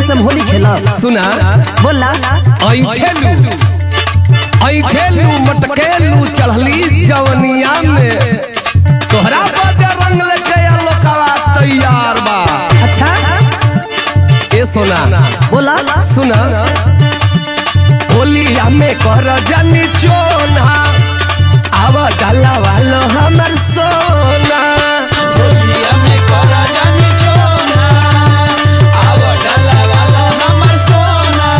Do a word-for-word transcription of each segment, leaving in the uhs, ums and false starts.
से हम होली खेला। सुना बोला ऐठेलू ऐठेलू मटकेलू चढ़ली जवनिया में तोहरा बदे रंग लेके लोकवा तैयार बा। अच्छा ए सोना बोला सुना होलिया में कर जानी चोना आव डाला वालो हमर सोना होलिया में कर जानी चोना आव डाला वालो हमर सोना।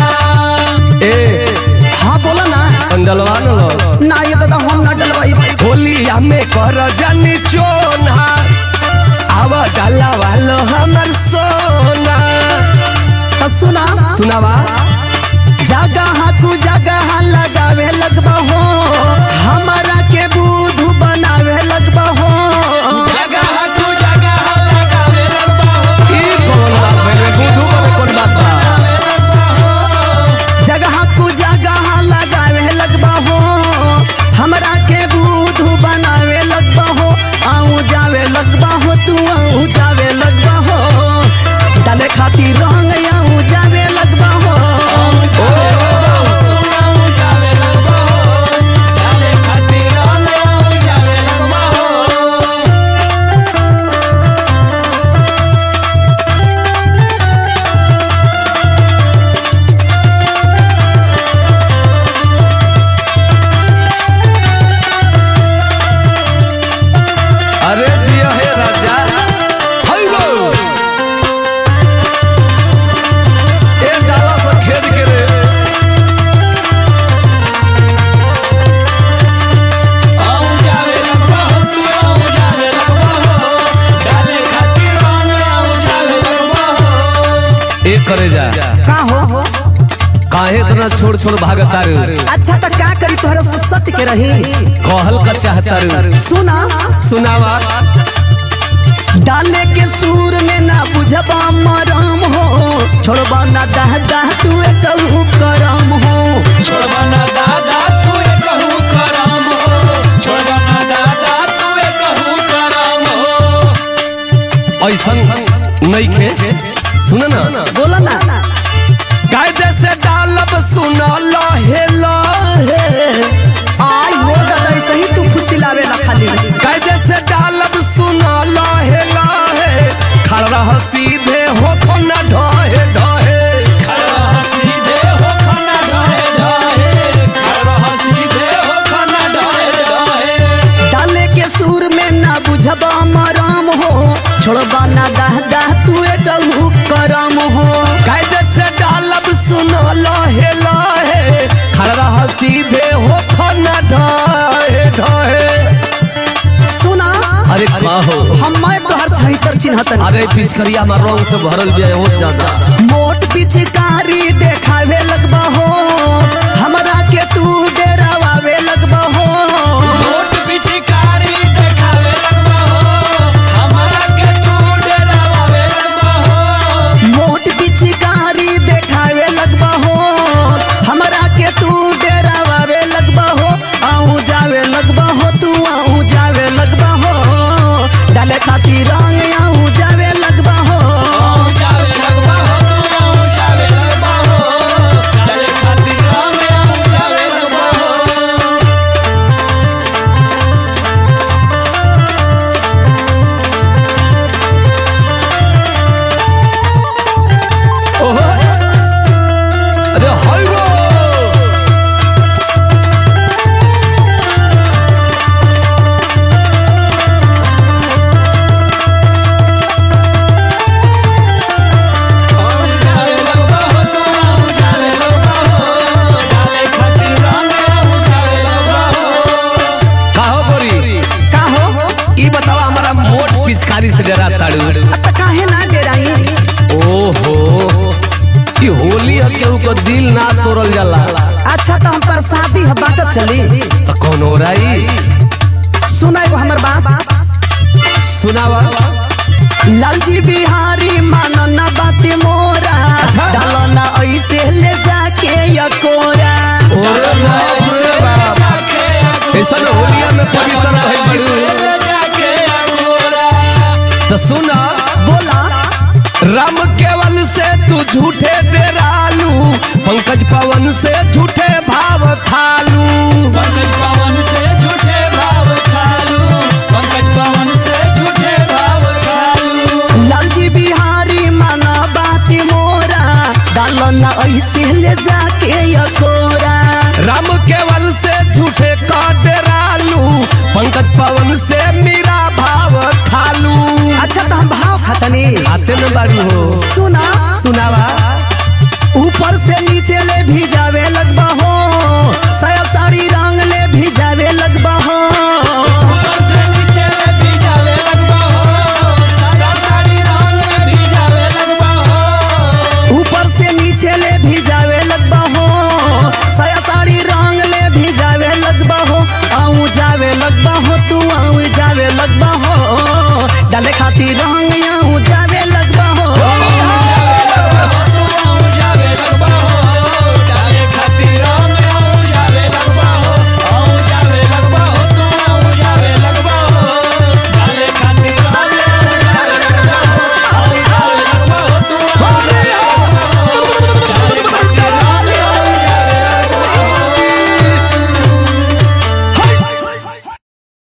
ए हाँ बोला ना डलवा लो ना ये दादा हम ना डलवाई। होलिया में कर जानी चोना आव डाला वालो हमर सोना। तो सुना सुनावा जगह कु जगह लगावे लगबा हो हमारा के बुधु बनावे लगबा हो। जगह तू जगह लगावे लगबा हो ई कौन बात बने बुधु बने कौन बात बा। जगह कु जगह लगावे लगबा हो हमरा के बुधु बनावे लगबा हो। आऊं जावे लगबा हो तू आऊं जावे लगबा हो डाले खातिर रंग आऊं जावे लगबा हो। अरे जिया हे राजा हेलो ए डाला से खेद के रे आऊं जावे लगबा हो तू आऊं जावे लगबा हो डाले खातिर रंग आऊं जावे लगबा हो। ए करे जा का हो काहे इतना छोड़ छोड़ भागता रे। अच्छा तो का करी तोहरा से सट के रही। कहल का चाहता रे सुना सुनावा डाले के सूर में ना बुझबा मरम हो छोड़बा ना दह दह तू कहू करम हो। छोड़बा ना दादा तू कहू करम हो छोड़बा ना दादा तू कहू करम हो। ऐसन नहीं खे सुन ना बोला ना कायदे से डालब सुन लहे लहे आई हो दादा ऐसे ही तू फुसिलावे ला खाली। कायदे से डालब सुन लहे लहे खड़ रह सीधे हो तो न ढहे ढहे खड़ा सीधे हो खाना ढाहे ढाहे खड़ा सीधे हो खाना ढाहे ढाहे। डाले के सूर में ना बुझबा मरम हो छोड़बा ना दह दह तू कहू करम हो। कायदे से डालब सुन लहे लहे खड़ रह सीधे हो तो न ढहे ढहे। सुना अरे का हो हम मैं तोहर छहितर चिन्हतन। अरे पिचकरिया में रंग से भरल भी है बहुत ज्यादा। मोट पिचकारी देखावे लगबा हो हमरा के तू डेरावे लगबा हो। मोट पिचकारी देखावे लगबा हो हमारा के तू डरावे लगबा हो। मोट पिचकारी देखावे लगबा हो हमरा के तू डेरावे लगबा हो। आऊं जावे लगबा हो तू आऊं जावे लगबा हो डाले खातिर रंग आऊं जावे लगबा हो। आऊं जावे लगबा हो तू आऊं जावे लगबा हो डाले खातिर रंग आऊं जावे लगबा हो। ओहो अरे हाय गो आऊं जावे लगबा हो तू आऊं जावे लगबा हो डाले खातिर रंग आऊं जावे लगबा हो। काहो गोरी का हो ई बतावा हमारा मोट पिचकारी से डरा ताड़ू। अच्छा काहे ना डेराई। ओहो ई होली है केहू को दिल ना तोड़ल जाला। अच्छा तो हम पर शादी है बाटत चली। तो कौन हो रही सुना एगो हमर बात सुनावा लालजी बिहारी मानो ना बात मोरा अच्छा। डालो ना ऐसे ले जाके यकोरा। ओरे बाप रे बाप ऐसा होलिया में पवित्र भइल बड़ू। जाके अकोरा तो सुना बोला राम केवल से तू झूठे खालो ना ऐसे ले जाके यकोरा। राम केवल से झूठे का डरालू, पंकज पवन से मेरा भाव खालू। अच्छा तो हम भाव खतनी आते न बारू हो सुना सुनावा। ऊपर से नीचे ले भी जावे लगबा हो, साया साड़ी रंग ले भी जावे लगबा हो। ऊपर से नीचे ले भी जावे लगबा हो, साया साड़ी रंग ले भी जावे लगबा हो। ऊपर से नीचे ले भी